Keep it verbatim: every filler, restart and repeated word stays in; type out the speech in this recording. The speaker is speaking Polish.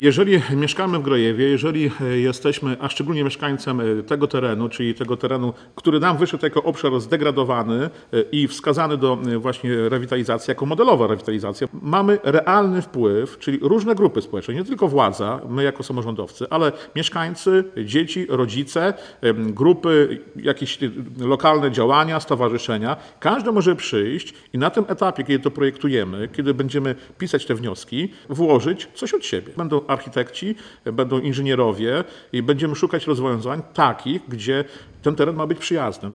Jeżeli mieszkamy w Grojewie, jeżeli jesteśmy, a szczególnie mieszkańcem tego terenu, czyli tego terenu, który nam wyszedł jako obszar zdegradowany i wskazany do właśnie rewitalizacji, jako modelowa rewitalizacja, mamy realny wpływ, czyli różne grupy społeczne, nie tylko władza, my jako samorządowcy, ale mieszkańcy, dzieci, rodzice, grupy, jakieś lokalne działania, stowarzyszenia. Każdy może przyjść i na tym etapie, kiedy to projektujemy, kiedy będziemy pisać te wnioski, włożyć coś od siebie. Będą architekci, będą inżynierowie i będziemy szukać rozwiązań takich, gdzie ten teren ma być przyjazny.